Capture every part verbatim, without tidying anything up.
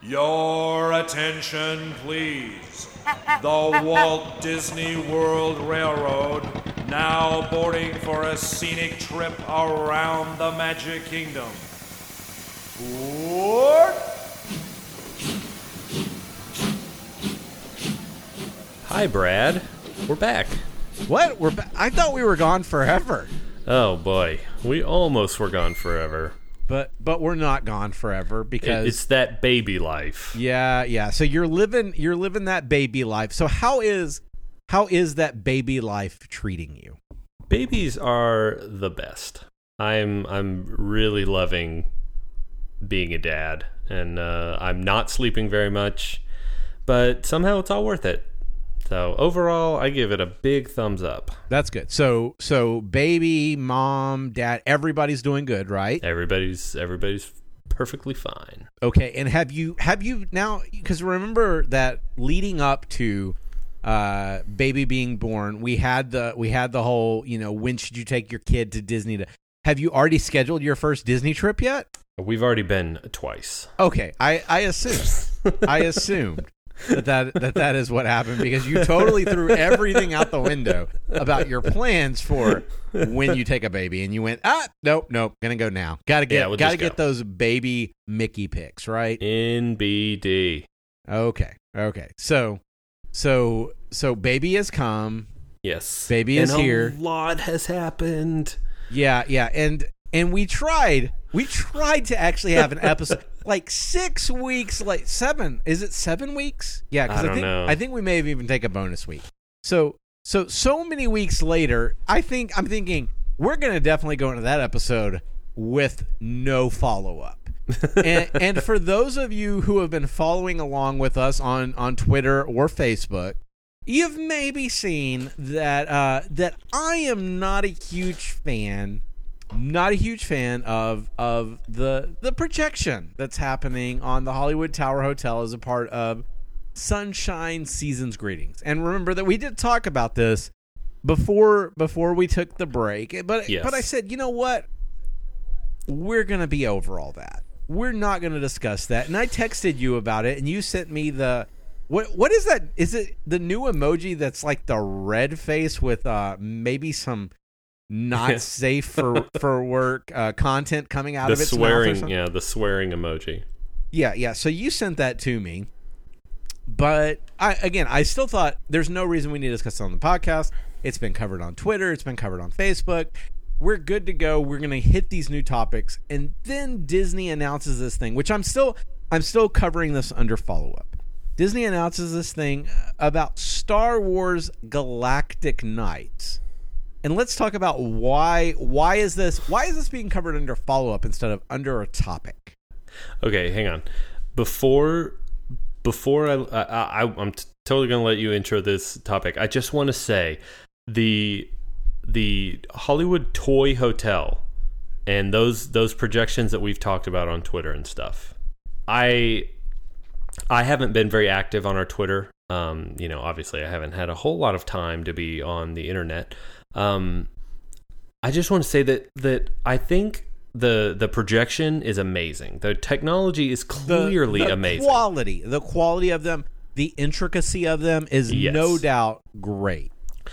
Your attention, please. The Walt Disney World Railroad now boarding for a scenic trip around the Magic Kingdom. Board. Hi, Brad. We're back. What? We're ba- I thought we were gone forever. Oh, boy. We almost were gone forever. But but we're not gone forever because It- it's that baby life. yeah, yeah. So you're living you're living that baby life. So how is how is that baby life treating you? Babies are the best. I'm I'm really loving being a dad, and uh, I'm not sleeping very much, but somehow it's all worth it. So overall, I give it a big thumbs up. That's good. So so baby, mom, dad, everybody's doing good, right? Everybody's everybody's perfectly fine. Okay. And have you have you now? Because remember that leading up to uh, baby being born, we had the we had the whole you know when should you take your kid to Disney? To have you already scheduled your first Disney trip yet? We've already been twice. Okay, I I assumed I assumed. that, that that that is what happened because you totally threw everything out the window about your plans for when you take a baby, and you went, ah, nope, nope, gonna go now. Gotta get Yeah, we'll gotta just go. get those baby Mickey pics, right? N B D. Okay, okay. So so so baby has come. Yes. Baby is and here. A lot has happened. Yeah, yeah, and and we tried we tried to actually have an episode. Like six weeks, like seven. Is it seven weeks? Yeah, because I I, don't think know. I think we may have even take a bonus week. So so so many weeks later, I think I'm thinking we're gonna definitely go into that episode with no follow up. and, and for those of you who have been following along with us on on Twitter or Facebook, you've maybe seen that uh, that I am not a huge fan. Not a huge fan of of the the projection that's happening on the Hollywood Tower Hotel as a part of Sunshine Seasons Greetings. And remember that we did talk about this before before we took the break. But Yes. but I said, you know what? We're gonna be over all that. We're not gonna discuss that. And I texted you about it, and you sent me the what what is that? Is it the new emoji that's like the red face with uh maybe some not safe for for work uh, content coming out The of its mouth or swearing, something? yeah, the swearing emoji. Yeah, yeah. So you sent that to me, but I again, I still thought there's no reason we need to discuss it on the podcast. It's been covered on Twitter. It's been covered on Facebook. We're good to go. We're gonna hit these new topics, and then Disney announces this thing, which I'm still I'm still covering this under follow up. Disney announces this thing about Star Wars Galactic Nights. And let's talk about why why is this why is this being covered under follow-up instead of under a topic? Okay, hang on. Before before I, I, I I'm t- totally going to let you intro this topic. I just want to say the the Hollywood Toy Hotel and those those projections that we've talked about on Twitter and stuff. I I haven't been very active on our Twitter. Um, you know, obviously I haven't had a whole lot of time to be on the internet. Um, I just want to say that that I think the the projection is amazing. The technology is clearly the, the amazing. Quality, the quality of them, the intricacy of them is Yes. no doubt great.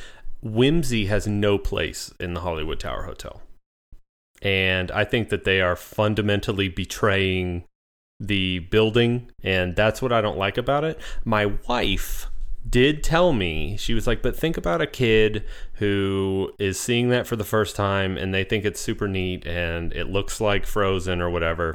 Whimsy has no place in the Hollywood Tower Hotel. And I think that they are fundamentally betraying the building, and that's what I don't like about it. My wife did tell me, she was like, but think about a kid who is seeing that for the first time and they think it's super neat and it looks like Frozen or whatever.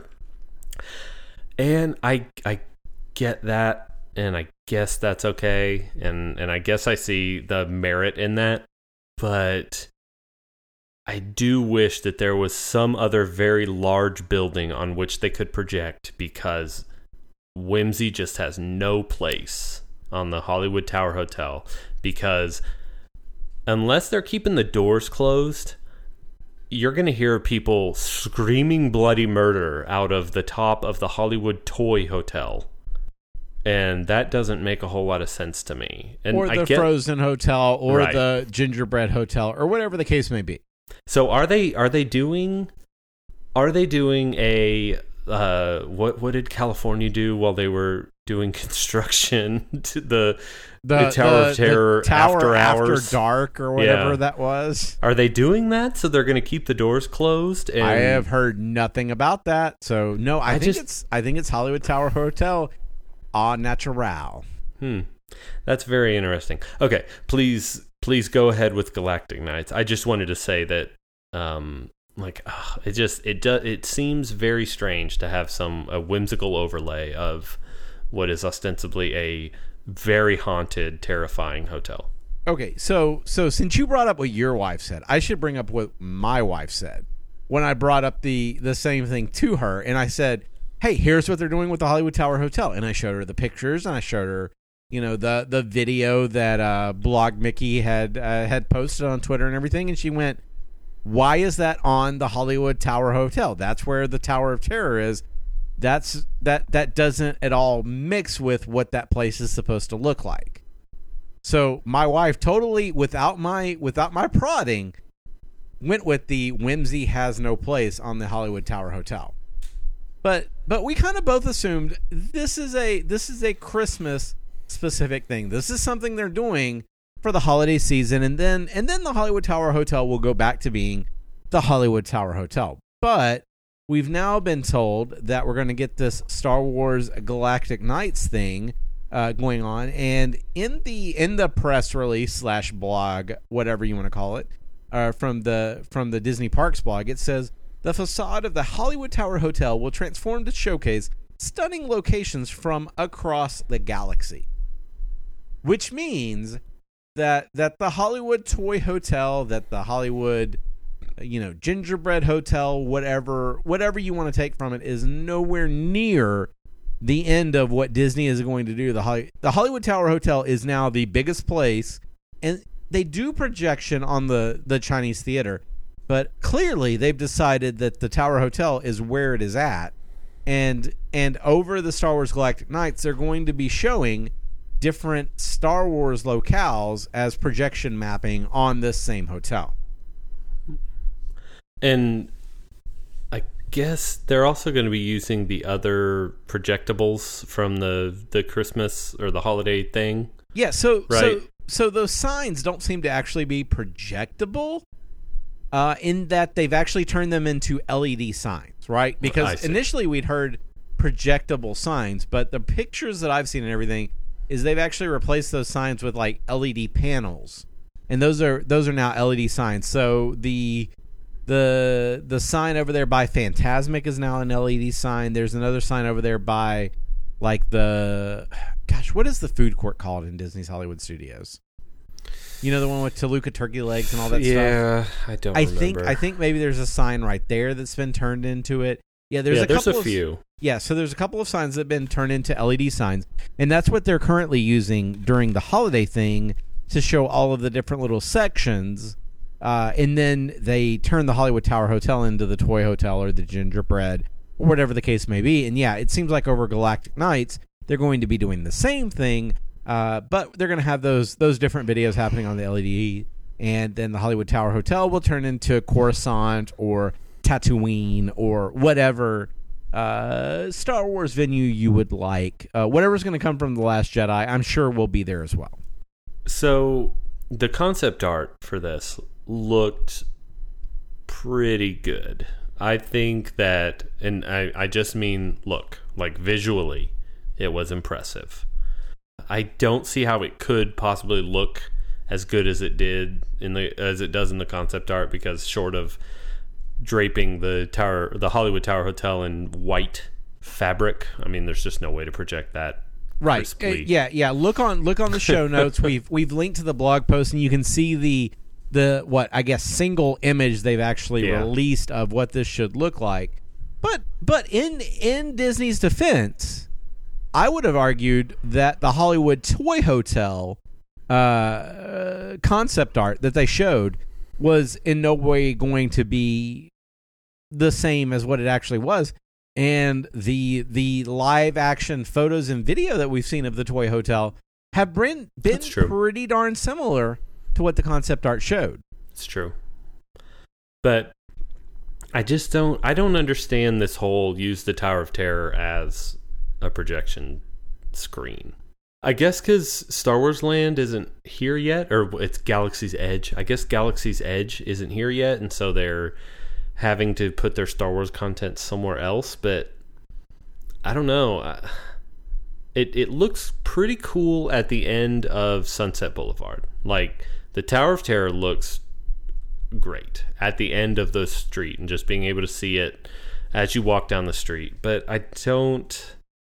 And I I get that, and I guess that's okay, and, and I guess I see the merit in that, but I do wish that there was some other very large building on which they could project, because Whimsy just has no place on the Hollywood Tower Hotel, because unless they're keeping the doors closed, you're going to hear people screaming bloody murder out of the top of the Hollywood Toy Hotel. And that doesn't make a whole lot of sense to me. And or the I get, Frozen Hotel, or Right. the Gingerbread Hotel, or whatever the case may be. So are they are they doing are they doing a uh, what what did California do while they were doing construction to the the, the Tower the, of Terror the tower after hours, after dark, or whatever yeah. that was? Are they doing that? So they're going to keep the doors closed? And I have heard nothing about that. So no, I, I think just, it's I think it's Hollywood Tower Hotel au natural. Hmm, that's very interesting. Okay, please please go ahead with Galactic Nights. I just wanted to say that. Um, Like ugh, it just it does it seems very strange to have some a whimsical overlay of what is ostensibly a very haunted, terrifying hotel. Okay, so so since you brought up what your wife said, I should bring up what my wife said when I brought up the the same thing to her, and I said, "Hey, here's what they're doing with the Hollywood Tower Hotel," and I showed her the pictures, and I showed her, you know, the the video that uh, Blog Mickey had uh, had posted on Twitter and everything, and she went, "Why is that on the Hollywood Tower Hotel? That's where the Tower of Terror is. That's that that doesn't at all mix with what that place is supposed to look like." So my wife totally, without my without my prodding, went with the whimsy has no place on the Hollywood Tower Hotel. But but we kind of both assumed this is a this is a Christmas specific thing. This is something they're doing for the holiday season, and then and then the Hollywood Tower Hotel will go back to being the Hollywood Tower Hotel. But we've now been told that we're going to get this Star Wars Galactic Nights thing uh, going on, and in the in the press release slash blog, whatever you want to call it, uh, from the from the Disney Parks blog, it says the facade of the Hollywood Tower Hotel will transform to showcase stunning locations from across the galaxy, which means that that the Hollywood Toy Hotel, that the Hollywood, you know, Gingerbread Hotel, whatever whatever you want to take from it, is nowhere near the end of what Disney is going to do. The Holly, the Hollywood Tower Hotel is now the biggest place, and they do projection on the, the Chinese theater, but clearly they've decided that the Tower Hotel is where it is at, and and over the Star Wars Galactic Nights, they're going to be showing different Star Wars locales as projection mapping on this same hotel. And I guess they're also going to be using the other projectables from the, the Christmas or the holiday thing. Yeah, so right? so so those signs don't seem to actually be projectable uh, in that they've actually turned them into L E D signs, right? Because initially we'd heard projectable signs, but the pictures that I've seen and everything is they've actually replaced those signs with like L E D panels, and those are those are now L E D signs. So the the the sign over there by Fantasmic is now an L E D sign. There's another sign over there by like the gosh, what is the food court called in Disney's Hollywood Studios? You know, the one with Toluca turkey legs and all that yeah, stuff. Yeah, I don't. I remember. think I think maybe there's a sign right there that's been turned into it. Yeah, there's yeah, a there's couple a of, few. Yeah, so there's a couple of signs that have been turned into L E D signs, and that's what they're currently using during the holiday thing to show all of the different little sections, uh, and then they turn the Hollywood Tower Hotel into the Toy Hotel or the Gingerbread or whatever the case may be. And yeah, it seems like over Galactic Nights they're going to be doing the same thing, uh, but they're going to have those those different videos happening on the L E D, and then the Hollywood Tower Hotel will turn into Coruscant or Tatooine or whatever uh, Star Wars venue you would like. Uh, whatever's going to come from The Last Jedi, I'm sure will be there as well. So the concept art for this looked pretty good. I think that, and I, I just mean look, like visually, it was impressive. I don't see how it could possibly look as good as it did in the as it does in the concept art, because short of draping the tower, the Hollywood Tower Hotel in white fabric, I mean, there's just no way to project that. Right. Uh, yeah, yeah. Look on look on the show notes. We've we've linked to the blog post, and you can see the the what I guess single image they've actually yeah. released of what this should look like. But but in in Disney's defense, I would have argued that the Hollywood Toy Hotel uh, concept art that they showed was in no way going to be the same as what it actually was. And the the live action photos and video that we've seen of the Toy Hotel have been, been pretty darn similar to what the concept art showed. It's true. But I just don't I don't understand this whole use the Tower of Terror as a projection screen. I guess because Star Wars Land isn't here yet, or it's Galaxy's Edge. I guess Galaxy's Edge isn't here yet, and so they're having to put their Star Wars content somewhere else. But I don't know. It it looks pretty cool at the end of Sunset Boulevard. Like, the Tower of Terror looks great at the end of the street, and just being able to see it as you walk down the street. But I don't...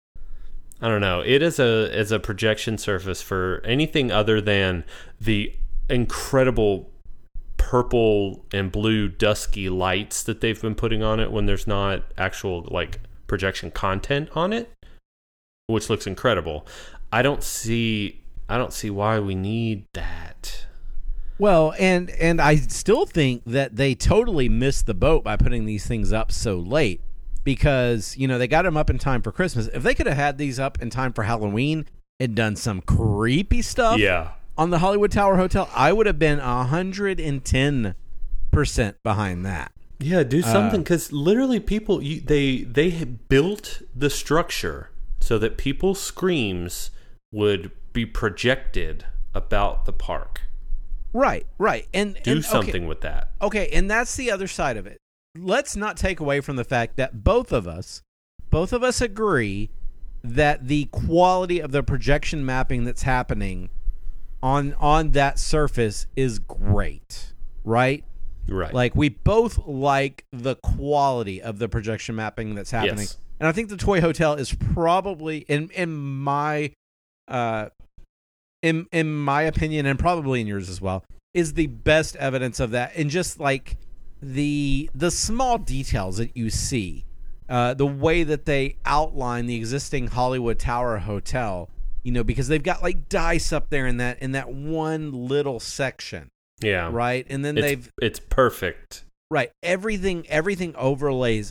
I don't know. It is a as a projection surface for anything other than the incredible purple and blue dusky lights that they've been putting on it when there's not actual like projection content on it, which looks incredible. I don't see I don't see why we need that. Well, and and I still think that they totally missed the boat by putting these things up so late. Because, you know, they got them up in time for Christmas. If they could have had these up in time for Halloween and done some creepy stuff yeah. on the Hollywood Tower Hotel, I would have been one hundred ten percent behind that. Yeah, do something. Uh, Because literally people, you, they, they had built the structure so that people's screams would be projected about the park. Right, right. And Do and, something okay, with that. Okay, and that's the other side of it. Let's not take away from the fact that both of us, both of us agree that the quality of the projection mapping that's happening on on that surface is great, right? Right. Like, we both like the quality of the projection mapping that's happening. Yes. And I think the Toy Hotel is probably, in in my uh in in my opinion, and probably in yours as well, is the best evidence of that. And just like the the small details that you see, uh, the way that they outline the existing Hollywood Tower Hotel, you know, because they've got like dice up there in that in that one little section, Yeah. right? And then It's, they've it's perfect. right everything everything overlays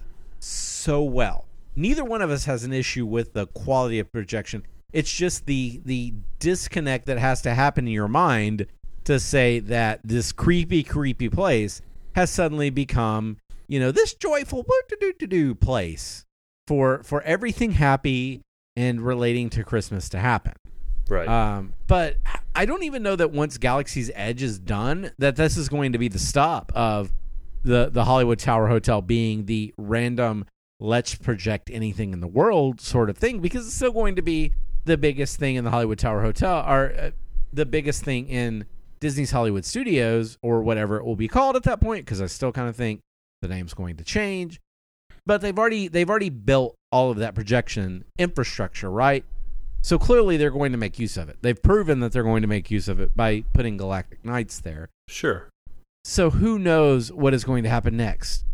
so well. Neither one of us has an issue with the quality of projection. It's just the the disconnect that has to happen in your mind to say that this creepy, creepy place has suddenly become, you know, this joyful do place for for everything happy and relating to Christmas to happen. Right. Um, but I don't even know that once Galaxy's Edge is done, that this is going to be the stop of the, the Hollywood Tower Hotel being the random let's project anything in the world sort of thing, because it's still going to be the biggest thing in the Hollywood Tower Hotel, or uh, the biggest thing in Disney's Hollywood Studios, or whatever it will be called at that point, because I still kind of think the name's going to change. But they've already they've already built all of that projection infrastructure, right? So clearly they're going to make use of it. They've proven that they're going to make use of it by putting Galactic Nights there. Sure. So who knows what is going to happen next?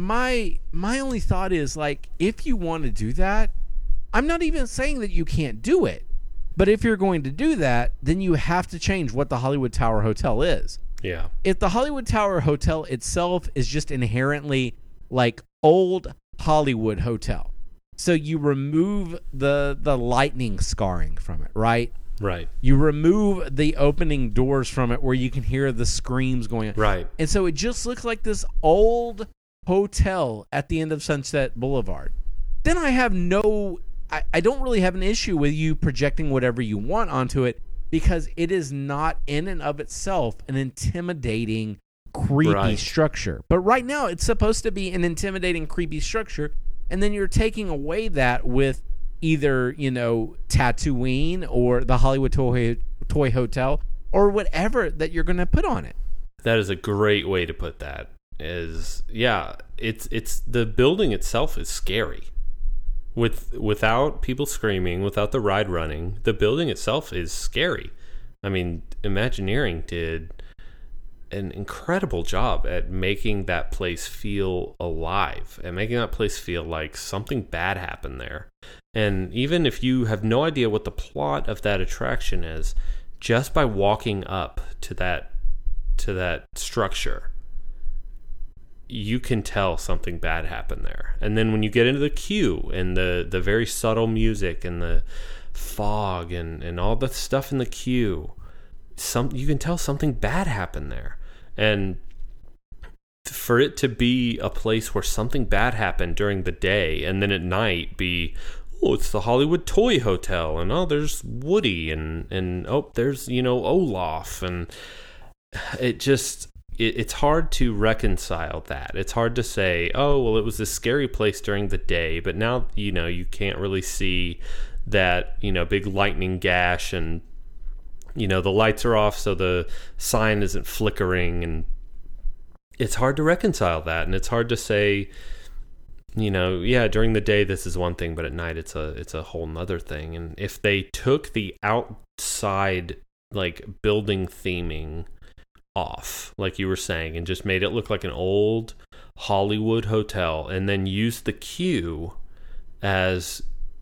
My my only thought is, like, if you want to do that, I'm not even saying that you can't do it. But if you're going to do that, then you have to change what the Hollywood Tower Hotel is. Yeah. If the Hollywood Tower Hotel itself is just inherently like old Hollywood hotel, so you remove the the lightning scarring from it, right? Right. You remove the opening doors from it where you can hear the screams going on. Right. And so it just looks like this old hotel at the end of Sunset Boulevard. Then I have no... I, I don't really have an issue with you projecting whatever you want onto it, because it is not in and of itself an intimidating, creepy Right. structure. But right now it's supposed to be an intimidating, creepy structure, and then you're taking away that with either, you know, Tatooine or the Hollywood Toy, Toy Hotel or whatever that you're going to put on it. That is a great way to put that. Is yeah, it's it's the building itself is scary. With without people screaming, without the ride running, the building itself is scary. I mean, Imagineering did an incredible job at making that place feel alive, and making that place feel like something bad happened there. And even if you have no idea what the plot of that attraction is, just by walking up to that to that structure, you can tell something bad happened there. And then when you get into the queue and the, the very subtle music and the fog and, and all the stuff in the queue, some you can tell something bad happened there. And for it to be a place where something bad happened during the day and then at night be, oh, it's the Hollywood Toy Hotel, and oh, there's Woody, and and oh, there's, you know, Olaf, and it just it, it's hard to reconcile that. It's hard to say, oh, well, it was a scary place during the day, but now, you know, you can't really see that, you know, big lightning gash, and, you know, the lights are off, so the sign isn't flickering, and it's hard to reconcile that, and it's hard to say, you know, yeah, during the day this is one thing, but at night it's a it's a whole nother thing. And if they took the outside, like, building theming off, like you were saying, and just made it look like an old Hollywood hotel, and then used the queue as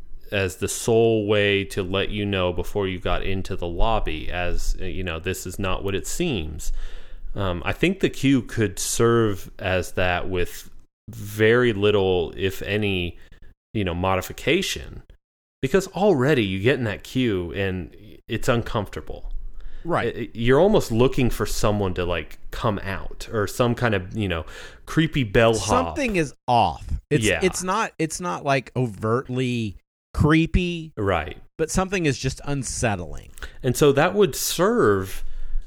as the sole way to let you know before you got into the lobby, as, you know, this is not what it seems. Um, I think the queue could serve as that with very little, if any, you know, modification, because already you get in that queue and it's uncomfortable. Right. You're almost looking for someone to, like, come out, or some kind of, you know, creepy bellhop. Something is off. It's, yeah. It's not. It's not like overtly creepy. Right. But something is just unsettling. And so that would serve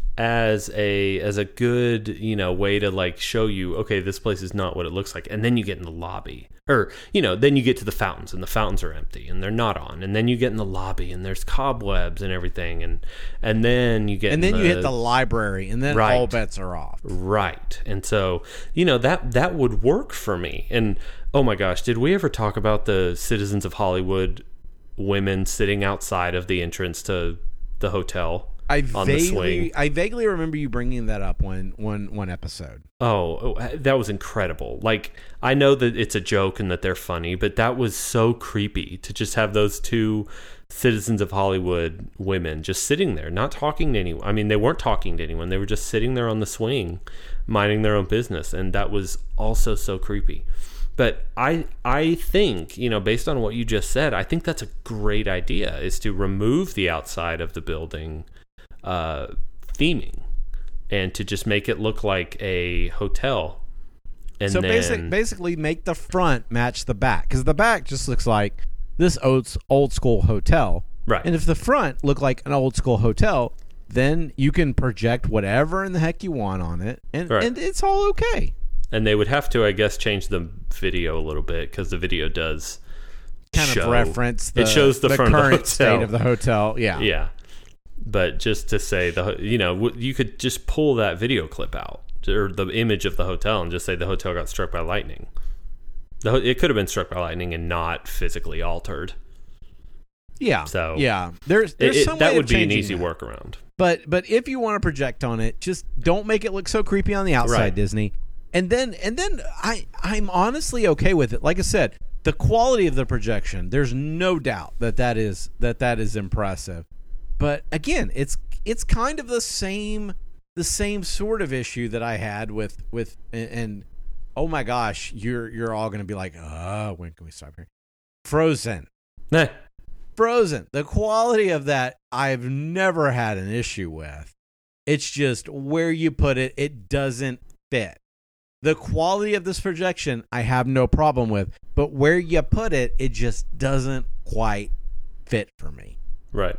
as a as a good, you know, way to, like, show you, okay, this place is not what it looks like. And then you get in the lobby, or, you know, then you get to the fountains, and the fountains are empty and they're not on, and then you get in the lobby and there's cobwebs and everything, and and then you get and then in you the, hit the library, and then right. all bets are off. Right. And so, you know, that that would work for me. And oh my gosh, did we ever talk about the Citizens of Hollywood women sitting outside of the entrance to the hotel? I on the swing. vaguely, I vaguely remember you bringing that up one, one, one episode. Oh, oh, that was incredible. Like, I know that it's a joke and that they're funny, but that was so creepy to just have those two Citizens of Hollywood women just sitting there, not talking to anyone. I mean, they weren't talking to anyone. They were just sitting there on the swing, minding their own business, and that was also so creepy. But I I think, you know, based on what you just said, I think that's a great idea, is to remove the outside of the building uh, theming, and to just make it look like a hotel. And so then, basic, basically make the front match the back, because the back just looks like this old, old school hotel. right. And if the front look like an old school hotel, then you can project whatever in the heck you want on it, and, Right. and it's all okay. And they would have to, I guess, change the video a little bit, because the video does Kind show, of reference the, it shows the, the front current of the hotel. state of the hotel. Yeah. Yeah. But just to say, the you know, you could just pull that video clip out, or the image of the hotel, and just say the hotel got struck by lightning. The, it could have been struck by lightning and not physically altered. Yeah. So yeah, there's there's it, some that way would of be an changing easy that. workaround. But but if you want to project on it, just don't make it look so creepy on the outside, Right. Disney. And then and then I I'm honestly okay with it. Like I said, the quality of the projection, there's no doubt that that is that that is impressive. But again, it's it's kind of the same the same sort of issue that I had with with and, and oh my gosh, you're you're all going to be like, "Uh, when can we stop here?" Frozen. Eh, Frozen. The quality of that I've never had an issue with. It's just where you put it, it doesn't fit. The quality of this projection I have no problem with, but where you put it, it just doesn't quite fit for me. right.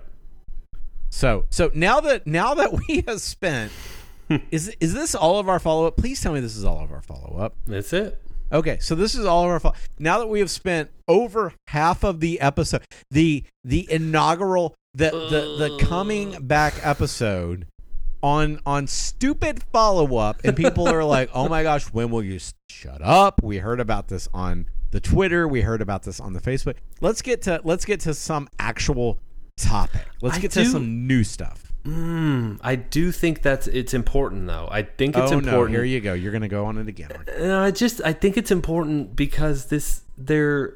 So, so now that now that we have spent, is is this all of our follow up? Please tell me this is all of our follow up. That's it. Okay, so this is all of our follow. Now that we have spent over half of the episode, the the inaugural, the the the coming back episode on on stupid follow up, and people are like, "Oh my gosh, when will you shut up?" We heard about this on the Twitter. We heard about this on the Facebook. Let's get to let's get to some actual topic. Let's I get do- to some new stuff. Mm, I do think that's it's important, though. I think it's oh important. no, here you go. You're going to go on it again. aren't you? No, I just I think it's important because this there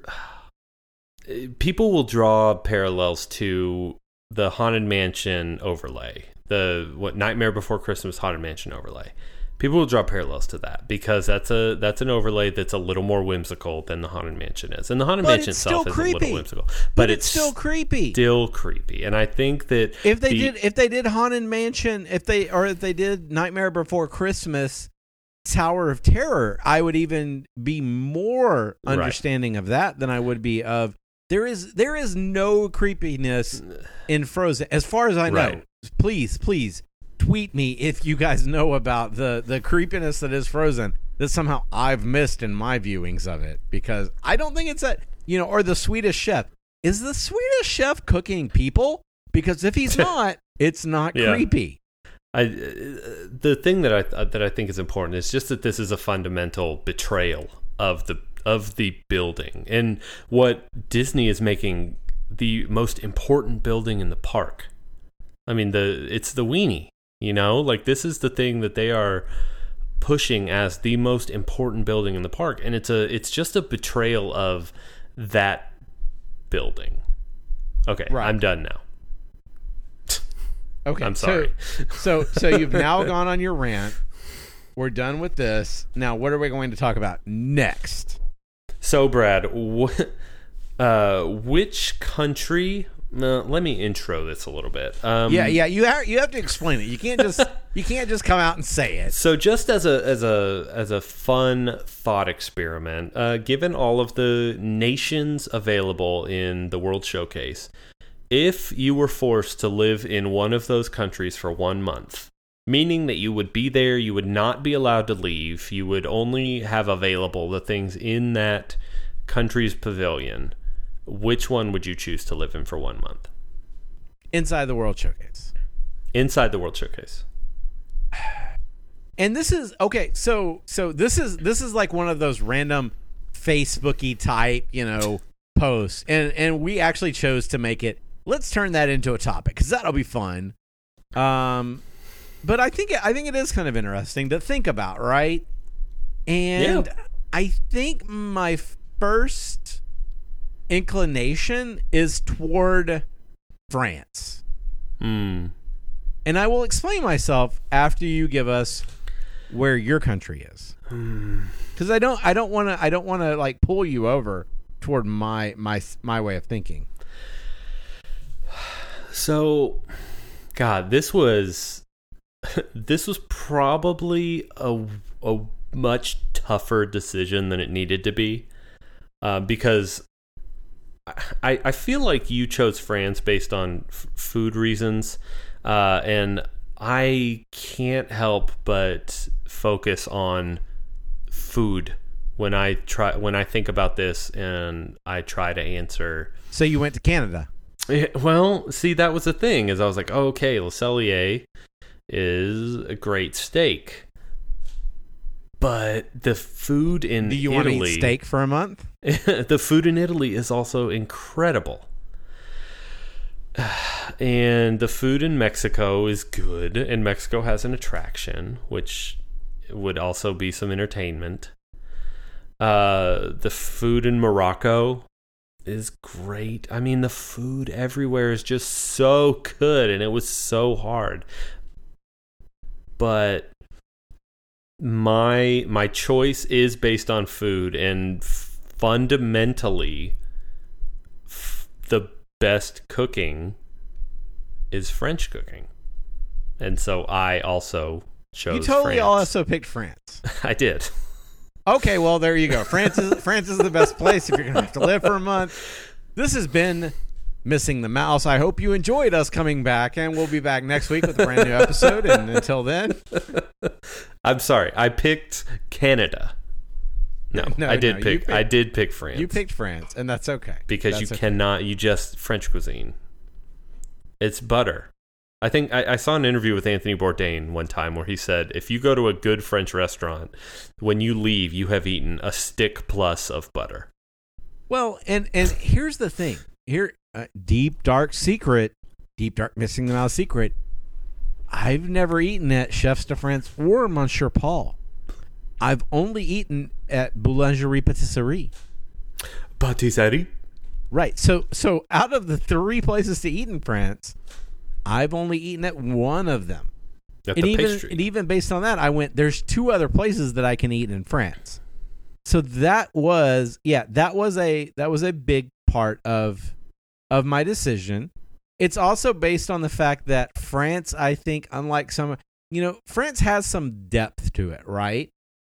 people will draw parallels to the Haunted Mansion overlay, the what Nightmare Before Christmas Haunted Mansion overlay. People will draw parallels to that because that's a that's an overlay that's a little more whimsical than the Haunted Mansion is, and the Haunted But Mansion it's itself still is a little creepy. whimsical, but, But it's it's still creepy. Still creepy, and I think that If they the- did, if they did Haunted Mansion, if they or if they did Nightmare Before Christmas Tower of Terror, I would even be more Right. understanding of that than I would be of there is there is no creepiness in Frozen as far as I know. Right. Please, please tweet me if you guys know about the the creepiness that is Frozen that somehow I've missed in my viewings of it, because I don't think it's that, you know, or the Swedish Chef. Is the Swedish Chef cooking people? Because if he's not, it's not Yeah. creepy. I, the thing that I that I think is important is just that this is a fundamental betrayal of the of the building, and what Disney is making the most important building in the park. I mean, the it's the weenie, you know, like this is the thing that they are pushing as the most important building in the park, and it's a it's just a betrayal of that building. Okay, Right. I'm done now. Okay, I'm sorry. So, so, so you've now gone on your rant. We're done with this. Now, what are we going to talk about next? So, Brad, wh- uh, which country? Uh, let me intro this a little bit. Um, Yeah, yeah. You have you have to explain it. You can't just you can't just come out and say it. So, just as a as a as a fun thought experiment, uh, given all of the nations available in the World Showcase, if you were forced to live in one of those countries for one month, meaning that you would be there, you would not be allowed to leave, you would only have available the things in that country's pavilion, which one would you choose to live in for one month? Inside the World Showcase. Inside the World Showcase. And this is okay, so so this is this is like one of those random Facebooky type, you know, posts. And and we actually chose to make it, let's turn that into a topic, because that'll be fun. Um but I think I think it is kind of interesting to think about, right? And Yeah. I think my first inclination is toward France. Hmm. And I will explain myself after you give us where your country is. Cuz I don't I don't want to I don't want to like pull you over toward my my my way of thinking. So, God, this was this was probably a a much tougher decision than it needed to be, uh, because I I feel like you chose France based on f- food reasons, uh, and I can't help but focus on food when I try when I think about this and I try to answer. So you went to Canada. Yeah, well, see, that was the thing, is I was like, oh, okay, Le Cellier is a great steak. But the food in Do you Italy... want to eat steak for a month? The food in Italy is also incredible. And the food in Mexico is good, and Mexico has an attraction, which would also be some entertainment. Uh, the food in Morocco is great. I mean, the food everywhere is just so good, and it was so hard. But my my choice is based on food, and fundamentally, f- the best cooking is French cooking, and so I also chose. You totally France. also picked France. I did. Okay, well, there you go. France is France is the best place if you're going to have to live for a month. This has been Missing the Mouse. I hope you enjoyed us coming back, and we'll be back next week with a brand new episode. And until then, I'm sorry. I picked Canada. No, No, I did no, you pick. picked- I did pick France. you picked France, and that's okay. because That's you okay. cannot. You just French cuisine. It's butter. I think I, I saw an interview with Anthony Bourdain one time where he said, if you go to a good French restaurant, when you leave, you have eaten a stick plus of butter. Well, and and here's the thing. Here, uh, deep dark secret, deep dark Missing the Mouse secret. I've never eaten at Chefs de France or Monsieur Paul. I've only eaten at Boulangerie Patisserie. Patisserie? Right. So so out of the three places to eat in France, I've only eaten at one of them. At And the even pastry. and even based on that, I went, there's two other places that I can eat in France. So that was yeah, that was a that was a big part of of my decision. It's also based on the fact that France, I think, unlike some, you know, France has some depth to it, right?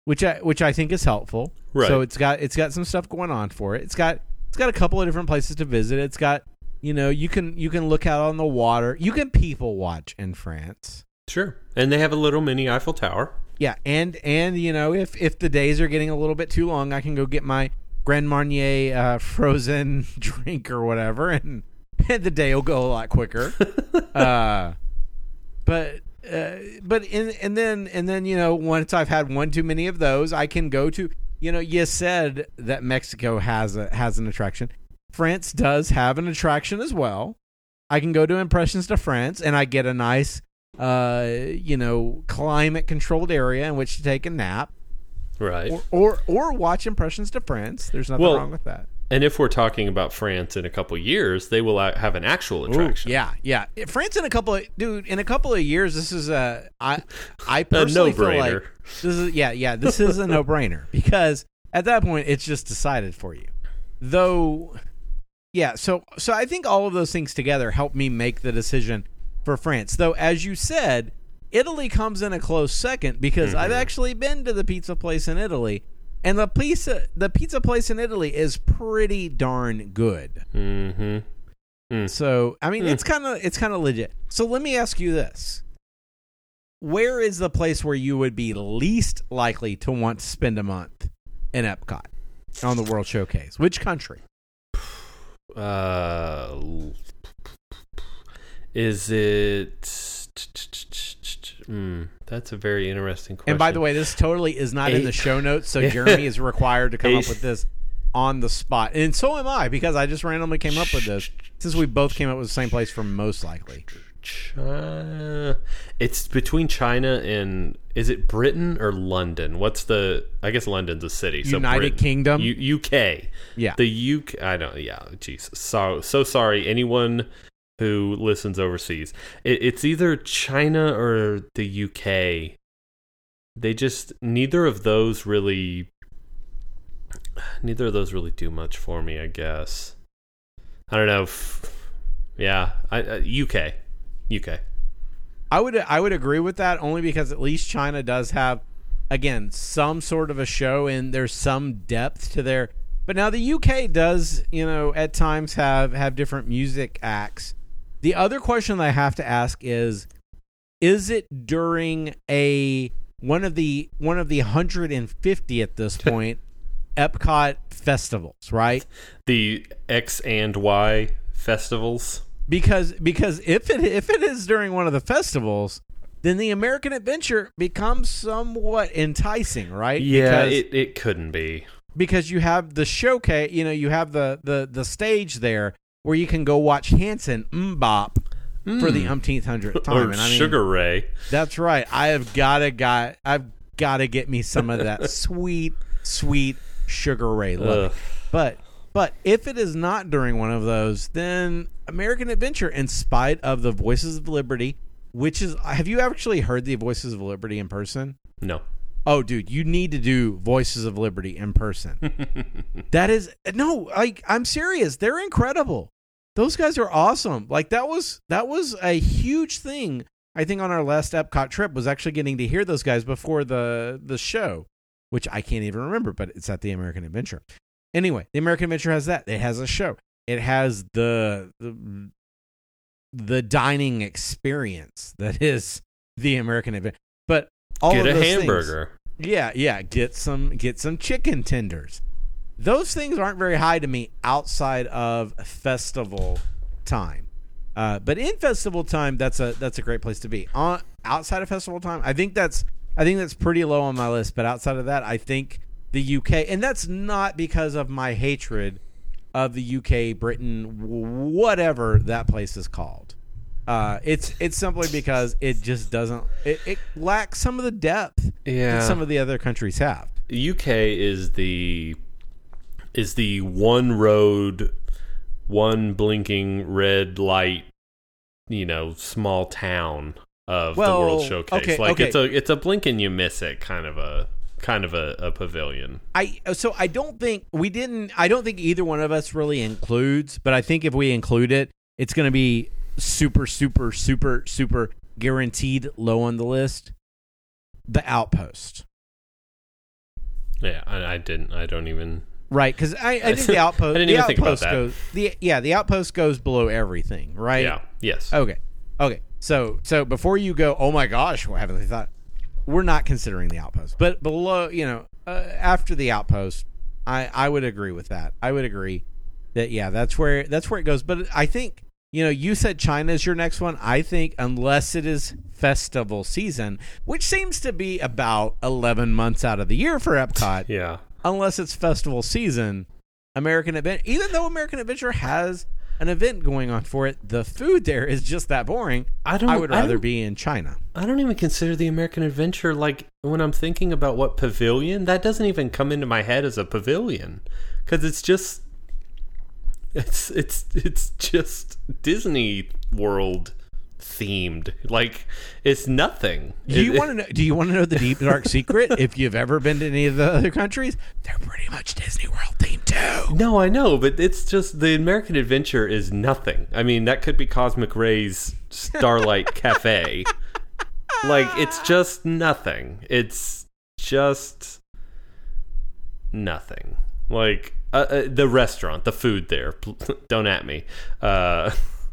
which I which I think is helpful. Right. So it's got it's got some stuff going on for it. It's got it's got a couple of different places to visit. It's got, you know, you can you can look out on the water. You can people watch in France. Sure. And they have a little mini Eiffel Tower. Yeah, and and you know, if if the days are getting a little bit too long, I can go get my Grand Marnier uh, frozen drink or whatever, and, and the day will go a lot quicker. uh, but uh, but in, and then and then you know, once I've had one too many of those, I can go to, you know, you said that Mexico has a has an attraction. France does have an attraction as well. I can go to Impressions de France, and I get a nice, uh, you know, climate controlled area in which to take a nap. Right. Or, or or watch Impressions de France. There's nothing well, wrong with that. And if we're talking about France in a couple of years, they will have an actual attraction. Ooh, yeah, yeah. France in a couple of dude in a couple of years. This is a I I a personally feel no-brainer. like this is yeah yeah this is a no brainer because at that point it's just decided for you. Though, yeah. So so I think all of those things together help me make the decision for France. Though, as you said, Italy comes in a close second because mm-hmm. I've actually been to the pizza place in Italy, and the pizza the pizza place in Italy is pretty darn good. Mm-hmm. Mm. So I mean, mm. it's kind of it's kind of legit. So let me ask you this: where is the place where you would be least likely to want to spend a month in Epcot on the World Showcase? Which country? Uh, is it? Mm, that's a very interesting question. And by the way, this totally is not a- in the show notes, so Jeremy is required to come a- up with this on the spot. And so am I, because I just randomly came up with this, since we both came up with the same place for most likely. China. It's between China and, is it Britain or London? What's the, I guess London's a city. So United Britain. Kingdom? U- U K. Yeah. The U K, I don't, yeah, Jesus. So, so sorry, anyone who listens overseas. It, it's either China or the U K. They just, neither of those really, neither of those really do much for me, I guess. I don't know. If, yeah, I, uh, U K. U K. I would I would agree with that, only because at least China does have, again, some sort of a show, and there's some depth to their. But now the U K does, you know, at times have have different music acts. The other question that I have to ask is, is it during a one of the one of the one hundred fifty at this point Epcot festivals, right? The X and Y festivals. Because because if it if it is during one of the festivals, then the American Adventure becomes somewhat enticing, right? Yeah, because, it, it couldn't be. Because you have the showcase, you know, you have the, the, the stage there where you can go watch Hanson Mbop mm. for the umpteenth hundredth time. Or and I mean, Sugar Ray. That's right. I have gotta got I've gotta get me some of that sweet, sweet Sugar Ray love. But But if it is not during one of those, then American Adventure, in spite of the Voices of Liberty, which is, have you actually heard the Voices of Liberty in person? No. Oh, dude, you need to do Voices of Liberty in person. That is, no, like, I'm serious. They're incredible. Those guys are awesome. Like, that was, that was a huge thing, I think, on our last Epcot trip, was actually getting to hear those guys before the, the show, which I can't even remember, but it's at the American Adventure. Anyway, the American Adventure has that. It has a show. It has the the, the dining experience that is the American Adventure. But all get of a those hamburger. Things, yeah, yeah. Get some get some chicken tenders. Those things aren't very high to me outside of festival time. Uh, but in festival time, that's a that's a great place to be. On outside of festival time, I think that's I think that's pretty low on my list. But outside of that, I think the U K, and that's not because of my hatred of the U K, Britain, whatever that place is called. Uh, it's it's simply because it just doesn't. It, it lacks some of the depth yeah. that some of the other countries have. The U K is the is the one road, one blinking red light, you know, small town of well, the World Showcase. Okay, like okay. it's a it's a blink and you miss it kind of a. kind of a, a pavilion. I so I don't think we didn't I don't think either one of us really includes, but I think if we include it, it's going to be super super super super guaranteed low on the list. The Outpost. Yeah, I, I didn't. I don't even. Right, because I, I think the outpost. I didn't the even think about outpost that. goes. The yeah, the outpost goes below everything. Right. Yeah. Yes. Okay. Okay. So so before you go, oh my gosh, what haven't they thought? We're not considering the outpost, but below, you know, uh, after the outpost, I I would agree with that. I would agree that yeah, that's where that's where it goes. But I think, you know, you said China is your next one. I think unless it is festival season, which seems to be about eleven months out of the year for Epcot. Yeah. Unless it's festival season, American Adventure, even though American Adventure has an event going on for it, the food there is just that boring. I don't. I would rather I don't, be in China. I don't even consider the American Adventure, like, when I'm thinking about what pavilion, that doesn't even come into my head as a pavilion, because it's just, it's it's it's just Disney World themed. Like, it's nothing. Do you It- want to know? Do you want to know the deep dark secret? If you've ever been to any of the other countries, they're pretty much Disney World themed too. No, I know, but it's just the American Adventure is nothing. I mean, that could be Cosmic Ray's Starlight Cafe. Like, it's just nothing. It's just nothing. Like, uh, uh, the restaurant, the food there, don't at me. Uh,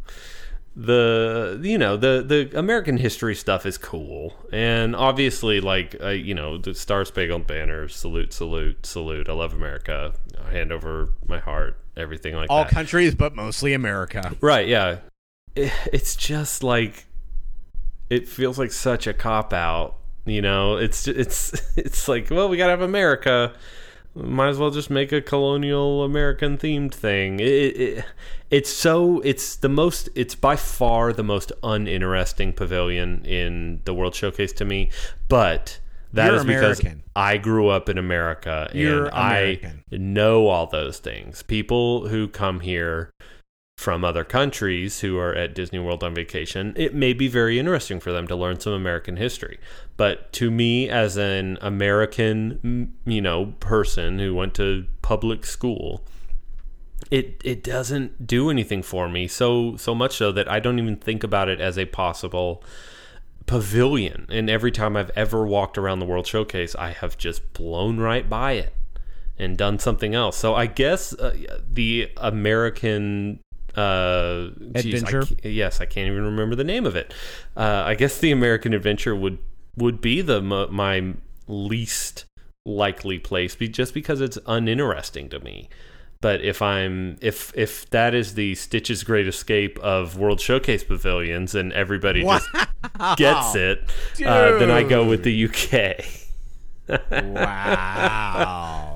the, you know, the, the American history stuff is cool. And obviously, like, uh, you know, the Star Spangled Banner, salute, salute, salute. I love America. I hand over my heart, everything like All that. countries, but mostly America. Right, yeah. It, it's just like, it feels like such a cop-out, you know? It's, it's, it's like, well, we gotta have America. Might as well just make a colonial American themed thing. It, it, it's so, it's the most, it's by far the most uninteresting pavilion in the World Showcase to me, but that You're is because American. I grew up in America and You're I American. know all those things. People who come here from other countries who are at Disney World on vacation, it may be very interesting for them to learn some American history. But to me, as an American, you know, person who went to public school, it it doesn't do anything for me. So so much so that I don't even think about it as a possible pavilion. And every time I've ever walked around the World Showcase, I have just blown right by it and done something else. So I guess uh, the American uh geez, Adventure? I ca- yes I can't even remember the name of it. uh I guess the American Adventure would would be the m- my least likely place, be just because it's uninteresting to me. But if I'm if if that is the Stitch's Great Escape of World Showcase pavilions and everybody just gets it, uh, then I go with the U K. Wow.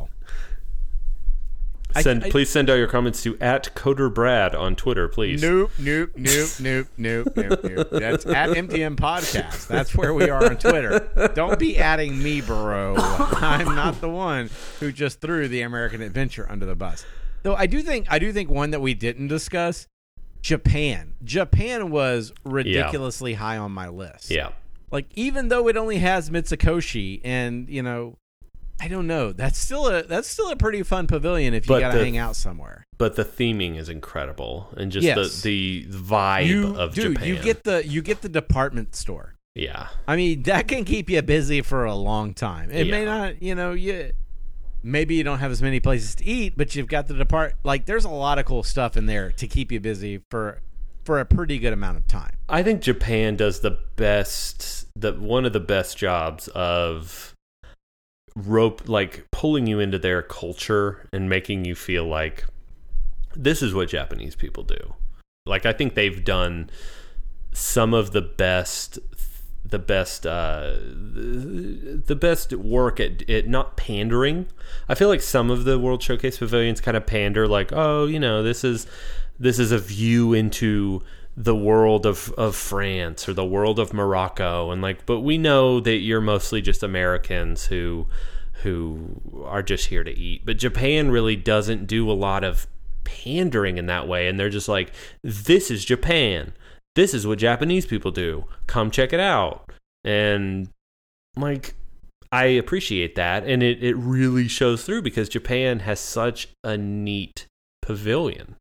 Send I- please send out your comments to at Coder Brad on Twitter, please. Nope, nope, nope, nope, nope, nope, nope. That's at M T M Podcast. That's where we are on Twitter. Don't be adding me, bro. I'm not the one who just threw the American Adventure under the bus. Though I do think I do think one that we didn't discuss, Japan. Japan was ridiculously high on my list. Yeah. Like, even though it only has Mitsukoshi and, you know, I don't know. That's still a that's still a pretty fun pavilion if you But got to the- hang out somewhere. But the theming is incredible, and just Yes. the, the vibe You, of dude, Japan. you get the you get the department store. yeah, I mean, that can keep you busy for a long time. It may Yeah. not, you know, you maybe you don't have as many places to eat, but you've got the depart. Like, there's a lot of cool stuff in there to keep you busy for for a pretty good amount of time. I think Japan does the best, the one of the best jobs of rope, like pulling you into their culture and making you feel like this is what Japanese people do. Like, I think they've done some of the best the best uh the best work at, at not pandering. I feel like some of the World Showcase pavilions kind of pander, like, oh, you know, this is this is a view into the world of, of France or the world of Morocco, and like, but we know that you're mostly just Americans who who are just here to eat. But Japan really doesn't do a lot of pandering in that way, and they're just like, this is Japan. This is what Japanese people do. Come check it out. And like, I appreciate that, and it, it really shows through because Japan has such a neat pavilion.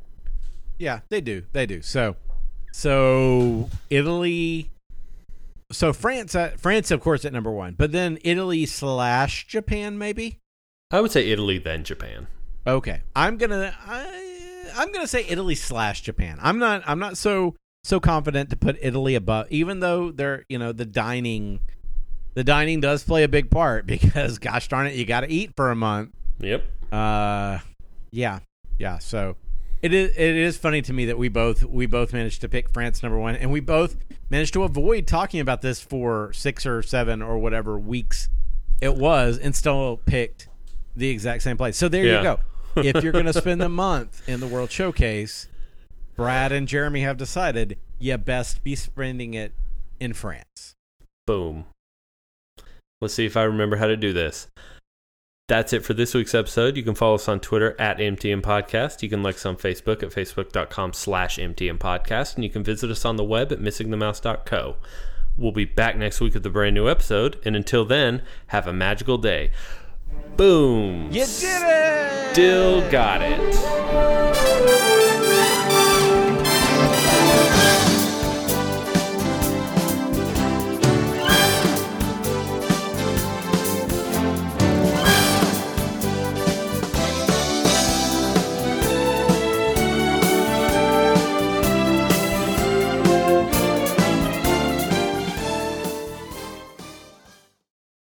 Yeah, they do. They do. So, so Italy. so France, at, France, of course, at number one, but then Italy slash Japan, maybe. I would say Italy then Japan. Okay, I'm gonna I, I'm gonna say Italy slash Japan. I'm not I'm not so so confident to put Italy above, even though they're you know the dining the dining does play a big part because gosh darn it, you got to eat for a month. Yep. Uh, yeah, yeah. So it is it is funny to me that we both we both managed to pick France number one, and we both managed to avoid talking about this for six or seven or whatever weeks it was, and still picked the exact same place. So there yeah. you go. If you're going to spend the month in the World Showcase, Brad and Jeremy have decided you best be spending it in France. Boom. Let's see if I remember how to do this. That's it for this week's episode. You can follow us on Twitter at M T M Podcast. You can like us on Facebook at facebook.com slash MTM Podcast. And you can visit us on the web at missing the mouse dot co. We'll be back next week with a brand new episode. And until then, have a magical day. Boom. You did it! Still got it.